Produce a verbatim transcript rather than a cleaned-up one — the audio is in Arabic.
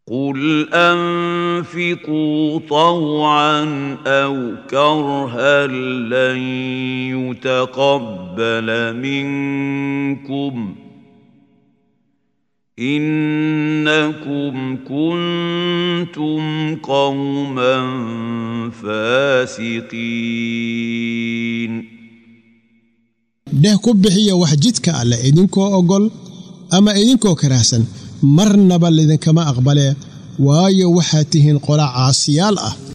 قل أنفقوا طوعا أو كرها لن يتقبل منكم إنكم كنتم قوما فاسقين. ده كبحية وحجتك على إذنكو أقول أما إذنكو كراسا مرنبا لذن كما أقبله وايو وحاتهن قرع عاصيال أه